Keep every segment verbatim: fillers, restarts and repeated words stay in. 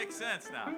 makes sense now.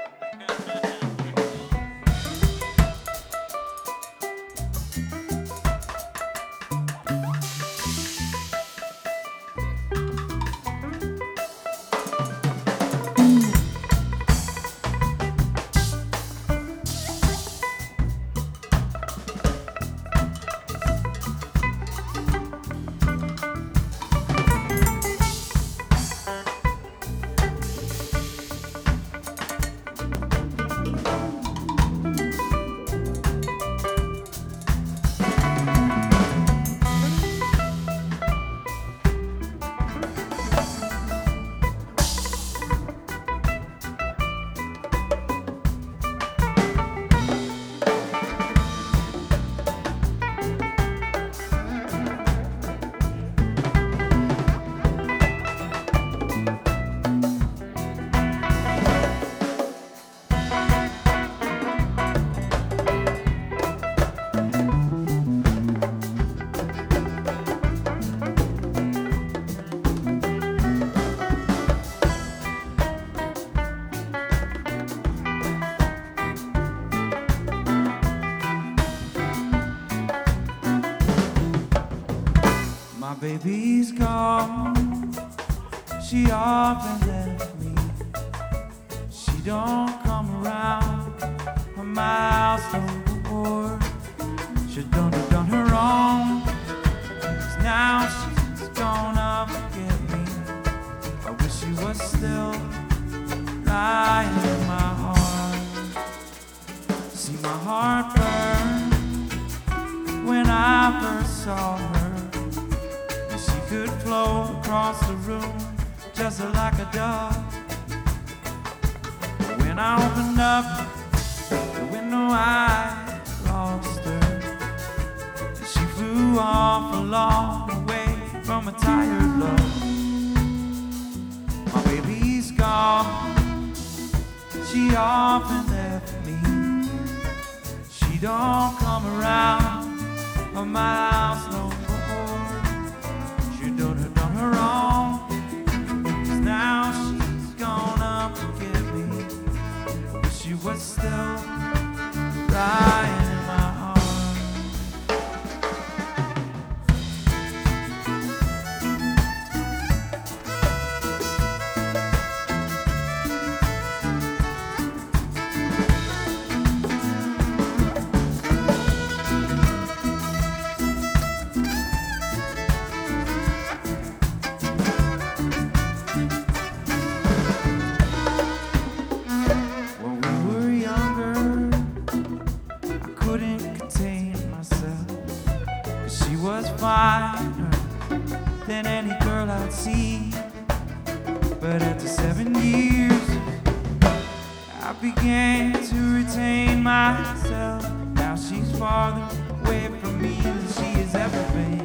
My baby's gone, she often left me. She don't come around a mile no more. She done have done her wrong, 'cause now she's gonna forget me. I wish she was still lying in my arms. See my heart burn when I first saw her. Could float across the room just like a dove. But when I opened up the window, I lost her. She flew off a long way from a tired love. My baby's gone, she often left me. She don't come around a mile no more. Don't have done her wrong, 'cause now she's gonna forget me. I wish she was still lying in my arms. Finer than any girl I'd see. But after seven years, I began to retain myself. Now she's farther away from me than she has ever been.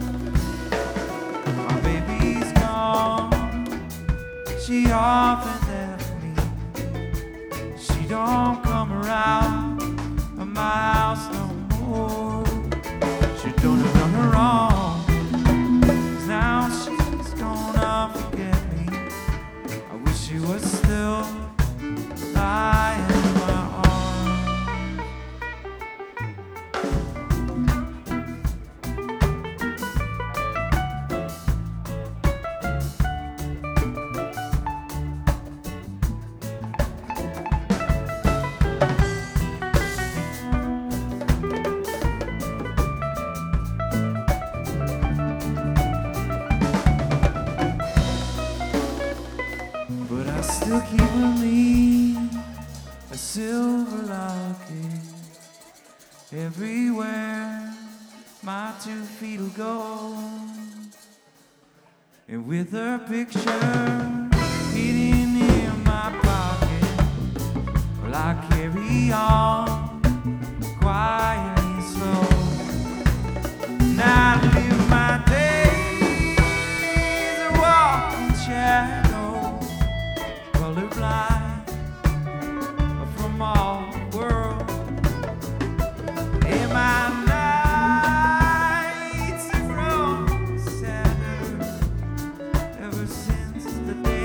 My baby's gone, she often left me. She don't come around a mile no more. She don't have done her wrong, 'cause now she's gonna forget me. I wish she was still lying in my arms. Still keep with me a silver locket everywhere my two feet will go, and with her picture hidden in my pocket, well, I carry on quietly and slow. Now I live my days a walking shadow, colorblind from all the world. In my nights have grown sadder ever since the day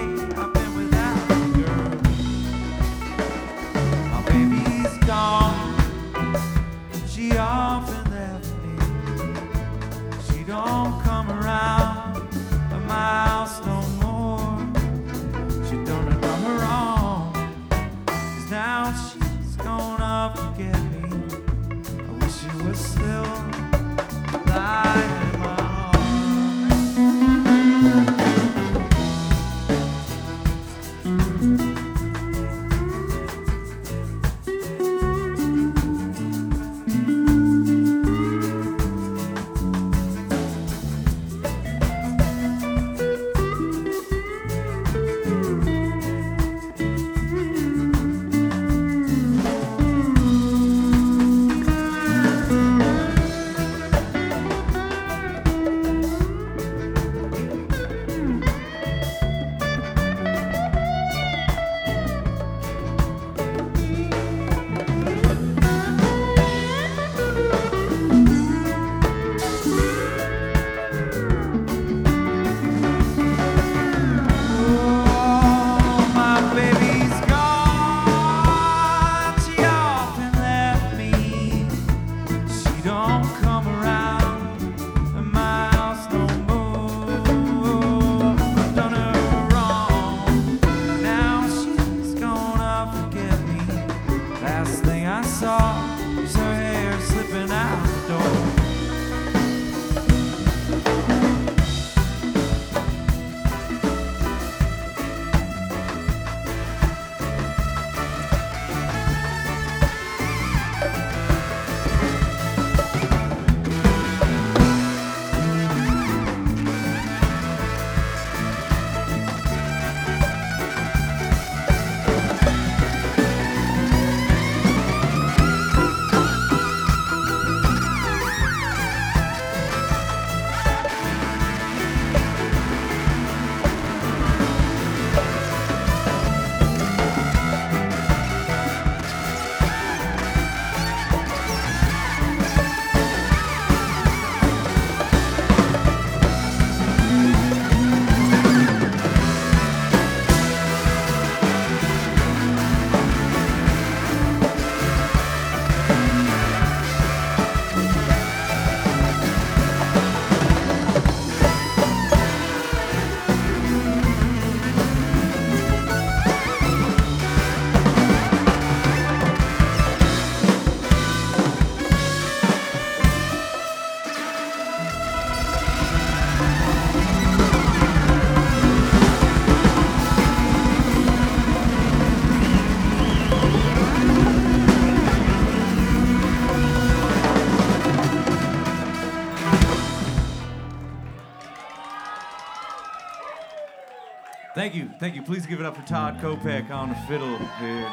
Thank you, thank you. Please give it up for Todd Kopech on the fiddle here.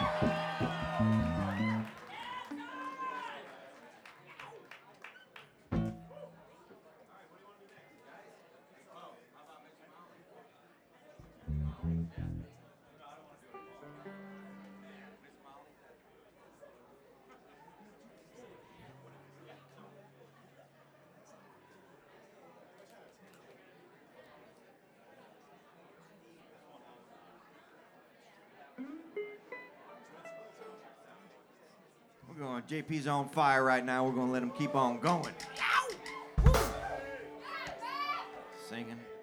We're going, J P's on fire right now. We're going to let him keep on going. Singing.